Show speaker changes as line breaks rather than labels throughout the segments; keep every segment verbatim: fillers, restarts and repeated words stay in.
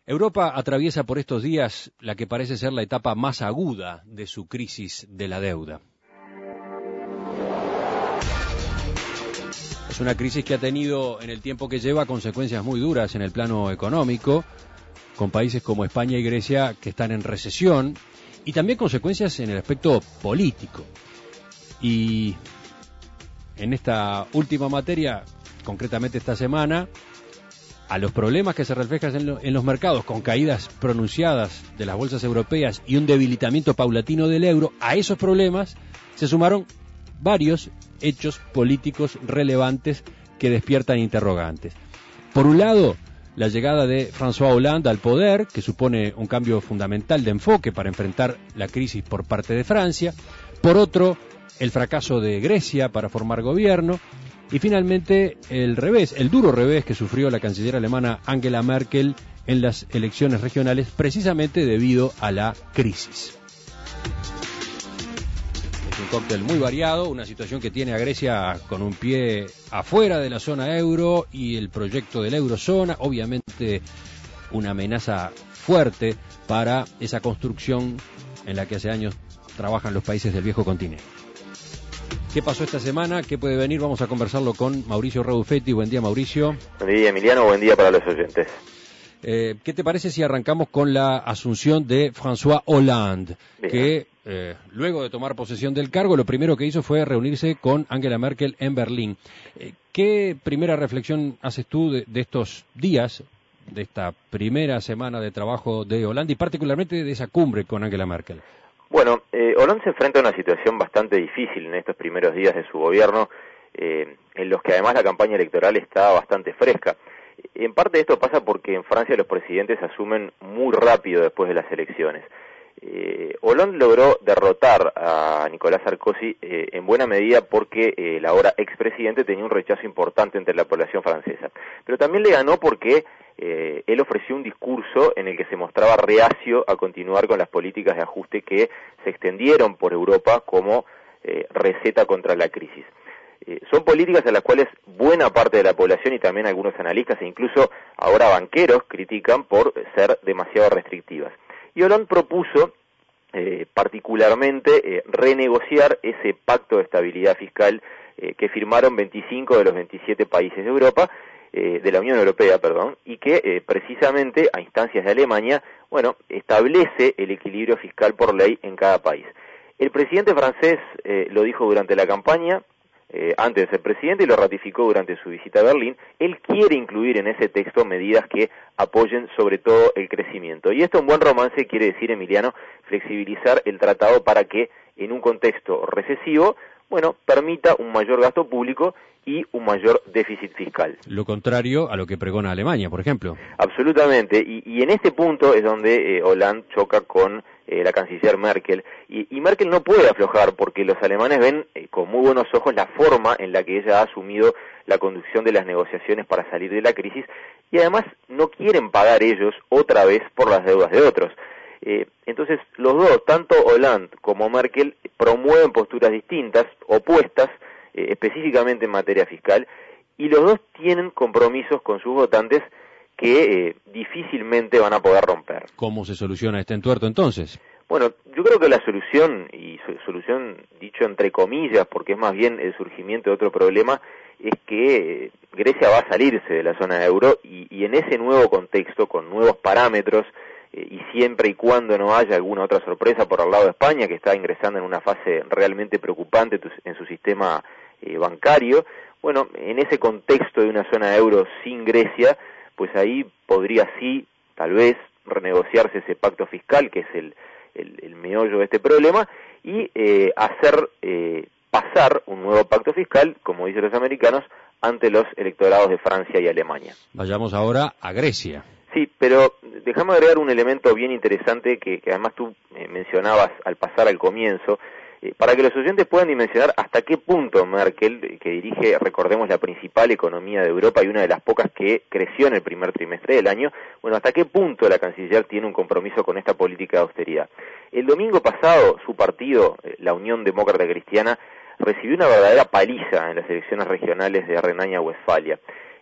Europa atraviesa por estos días la que parece ser la etapa más aguda de su crisis de la deuda. Es una crisis que ha tenido en el tiempo que lleva consecuencias muy duras en el plano económico, con países como España y Grecia que están en recesión, y también consecuencias en el aspecto político. Y en esta última materia, concretamente esta semana, a los problemas que se reflejan en, lo, en los mercados, con caídas pronunciadas de las bolsas europeas y un debilitamiento paulatino del euro, a esos problemas se sumaron varios hechos políticos relevantes que despiertan interrogantes. Por un lado, la llegada de François Hollande al poder, que supone un cambio fundamental de enfoque para enfrentar la crisis por parte de Francia. Por otro, el fracaso de Grecia para formar gobierno. Y finalmente el revés, el duro revés que sufrió la canciller alemana Angela Merkel en las elecciones regionales, precisamente debido a la crisis. Es un cóctel muy variado, una situación que tiene a Grecia con un pie afuera de la zona euro y el proyecto de la eurozona, obviamente una amenaza fuerte para esa construcción en la que hace años trabajan los países del viejo continente. ¿Qué pasó esta semana? ¿Qué puede venir? Vamos a conversarlo con Mauricio Rebuffetti. Buen día, Mauricio.
Buen día, Emiliano. Buen día para los oyentes.
Eh, ¿Qué te parece si arrancamos con la asunción de François Hollande? Bien. Que eh, luego de tomar posesión del cargo, lo primero que hizo fue reunirse con Angela Merkel en Berlín. Eh, ¿Qué primera reflexión haces tú de, de estos días, de esta primera semana de trabajo de Hollande y particularmente de esa cumbre con Angela Merkel?
Bueno, eh, Hollande se enfrenta a una situación bastante difícil en estos primeros días de su gobierno, eh, en los que además la campaña electoral está bastante fresca. En parte esto pasa porque en Francia los presidentes asumen muy rápido después de las elecciones. Eh, Hollande logró derrotar a Nicolas Sarkozy eh, en buena medida porque eh, el ahora expresidente tenía un rechazo importante entre la población francesa. Pero también le ganó porque eh, él ofreció un discurso en el que se mostraba reacio a continuar con las políticas de ajuste que se extendieron por Europa como eh, receta contra la crisis. Eh, son políticas a las cuales buena parte de la población y también algunos analistas e incluso ahora banqueros critican por ser demasiado restrictivas. Y Hollande propuso eh, particularmente eh, renegociar ese pacto de estabilidad fiscal eh, que firmaron veinticinco de los veintisiete países de Europa, eh, de la Unión Europea, perdón, y que eh, precisamente a instancias de Alemania, bueno, establece el equilibrio fiscal por ley en cada país. El presidente francés eh, lo dijo durante la campaña, Eh, antes de ser presidente, y lo ratificó durante su visita a Berlín. Él quiere incluir en ese texto medidas que apoyen sobre todo el crecimiento. Y esto en buen romance quiere decir, Emiliano, flexibilizar el tratado para que en un contexto recesivo, bueno, permita un mayor gasto público y un mayor déficit fiscal.
Lo contrario a lo que pregona Alemania, por ejemplo.
Absolutamente, y, y en este punto es donde eh, Hollande choca con eh, la canciller Merkel, y, y Merkel no puede aflojar porque los alemanes ven eh, con muy buenos ojos la forma en la que ella ha asumido la conducción de las negociaciones para salir de la crisis, y además no quieren pagar ellos otra vez por las deudas de otros. Eh, entonces los dos, tanto Hollande como Merkel, promueven posturas distintas, opuestas, eh, específicamente en materia fiscal, y los dos tienen compromisos con sus votantes que eh, difícilmente van a poder romper.
¿Cómo se soluciona este entuerto entonces?
Bueno, yo creo que la solución, y solución dicho entre comillas, porque es más bien el surgimiento de otro problema, es que eh, Grecia va a salirse de la zona euro y, y en ese nuevo contexto, con nuevos parámetros, eh, y siempre y cuando no haya alguna otra sorpresa por el lado de España, que está ingresando en una fase realmente preocupante en su sistema eh, bancario, bueno, en ese contexto de una zona euro sin Grecia, pues ahí podría sí, tal vez, renegociarse ese pacto fiscal, que es el, el, el meollo de este problema, y eh, hacer eh, pasar un nuevo pacto fiscal, como dicen los americanos, ante los electorados de Francia y Alemania.
Vayamos ahora a Grecia.
Sí, pero déjame agregar un elemento bien interesante que, que además tú eh, mencionabas al pasar al comienzo, eh, para que los oyentes puedan dimensionar hasta qué punto Merkel, que dirige, recordemos, la principal economía de Europa y una de las pocas que creció en el primer trimestre del año, bueno, hasta qué punto la canciller tiene un compromiso con esta política de austeridad. El domingo pasado, su partido, eh, la Unión Demócrata Cristiana, recibió una verdadera paliza en las elecciones regionales de Renania-Westfalia.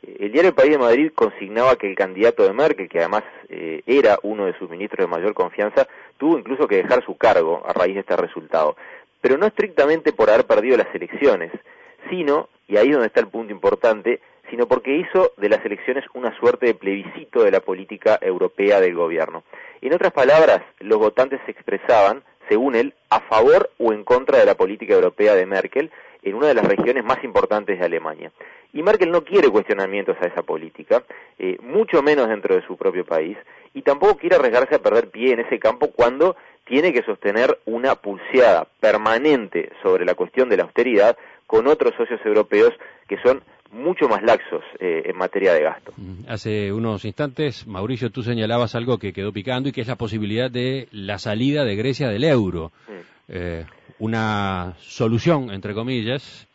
El diario El País de Madrid consignaba que el candidato de Merkel, que además eh, era uno de sus ministros de mayor confianza, tuvo incluso que dejar su cargo a raíz de este resultado. Pero no estrictamente por haber perdido las elecciones, sino, y ahí es donde está el punto importante, sino porque hizo de las elecciones una suerte de plebiscito de la política europea del gobierno. En otras palabras, los votantes se expresaban, según él, a favor o en contra de la política europea de Merkel en una de las regiones más importantes de Alemania. Y Merkel no quiere cuestionamientos a esa política, eh, mucho menos dentro de su propio país, y tampoco quiere arriesgarse a perder pie en ese campo cuando tiene que sostener una pulseada permanente sobre la cuestión de la austeridad con otros socios europeos que son mucho más laxos eh, en materia de gasto.
Hace unos instantes, Mauricio, tú señalabas algo que quedó picando y que es la posibilidad de la salida de Grecia del euro. Mm. Eh, una solución, entre comillas,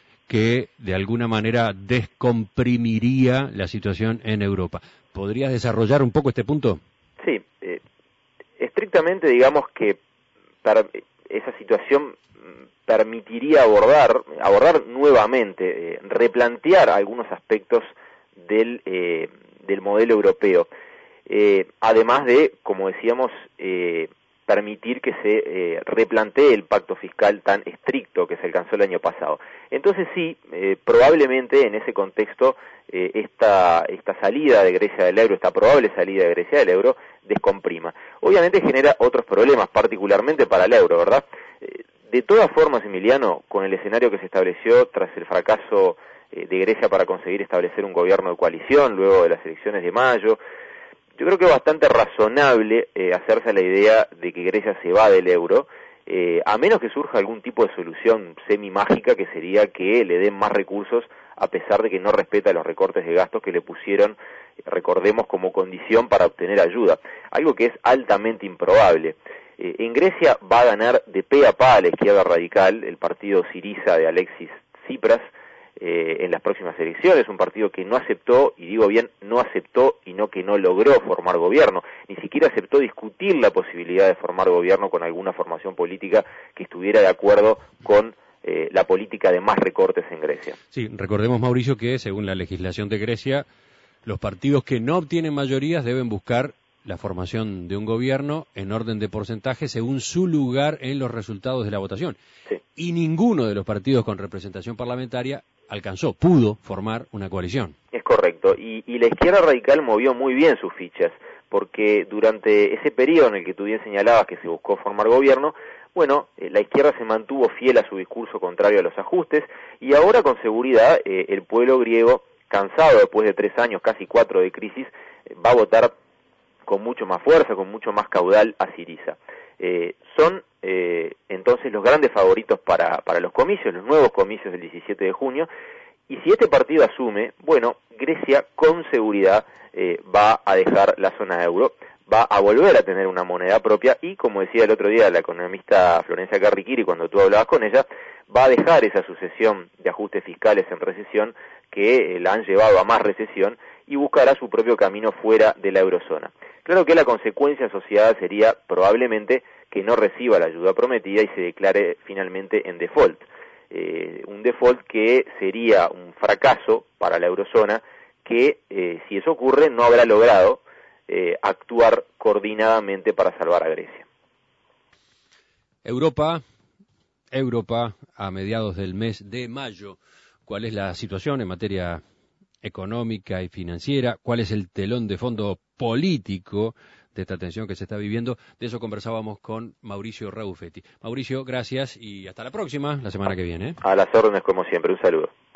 que de alguna manera descomprimiría la situación en Europa. ¿Podrías desarrollar un poco este punto?
Sí, eh, estrictamente digamos que para esa situación permitiría abordar, abordar nuevamente, eh, replantear algunos aspectos del, eh, del modelo europeo, eh, además de, como decíamos, eh, permitir que se eh, replantee el pacto fiscal tan estricto que se alcanzó el año pasado. Entonces sí, eh, probablemente en ese contexto eh, esta, esta salida de Grecia del euro, esta probable salida de Grecia del euro, descomprima. Obviamente genera otros problemas, particularmente para el euro, ¿verdad? Eh, de todas formas, Emiliano, con el escenario que se estableció tras el fracaso eh, de Grecia para conseguir establecer un gobierno de coalición luego de las elecciones de mayo, yo creo que es bastante razonable eh, hacerse la idea de que Grecia se va del euro, eh, a menos que surja algún tipo de solución semi-mágica que sería que le den más recursos a pesar de que no respeta los recortes de gastos que le pusieron, recordemos, como condición para obtener ayuda, algo que es altamente improbable. Eh, en Grecia va a ganar de pe a pa a la izquierda radical, el partido Syriza de Alexis Tsipras, Eh, en las próximas elecciones, un partido que no aceptó, y digo bien, no aceptó y no que no logró formar gobierno, ni siquiera aceptó discutir la posibilidad de formar gobierno con alguna formación política que estuviera de acuerdo con eh, la política de más recortes en Grecia.
Sí, recordemos, Mauricio, que según la legislación de Grecia, los partidos que no obtienen mayorías deben buscar la formación de un gobierno en orden de porcentaje según su lugar en los resultados de la votación.
Sí.
Y ninguno de los partidos con representación parlamentaria alcanzó, pudo formar una coalición.
Es correcto, y, y la izquierda radical movió muy bien sus fichas, porque durante ese periodo en el que tú bien señalabas que se buscó formar gobierno, bueno, eh, la izquierda se mantuvo fiel a su discurso contrario a los ajustes, y ahora con seguridad eh, el pueblo griego, cansado después de tres años, casi cuatro de crisis, eh, va a votar con mucho más fuerza, con mucho más caudal a Syriza. Eh, son eh, entonces los grandes favoritos para, para los comicios, los nuevos comicios del diecisiete de junio, y si este partido asume, bueno, Grecia con seguridad eh, va a dejar la zona euro, va a volver a tener una moneda propia y, como decía el otro día la economista Florencia Carriquiri cuando tú hablabas con ella, va a dejar esa sucesión de ajustes fiscales en recesión que eh, la han llevado a más recesión y buscará su propio camino fuera de la eurozona. Claro que la consecuencia asociada sería probablemente que no reciba la ayuda prometida y se declare finalmente en default. Eh, un default que sería un fracaso para la eurozona que, eh, si eso ocurre, no habrá logrado eh, actuar coordinadamente para salvar a Grecia.
Europa, Europa, a mediados del mes de mayo, ¿cuál es la situación en materia económica y financiera? ¿Cuál es el telón de fondo político de esta tensión que se está viviendo? De eso conversábamos con Mauricio Raufetti. Mauricio, gracias y hasta la próxima, la semana que viene.
A las órdenes como siempre, un saludo.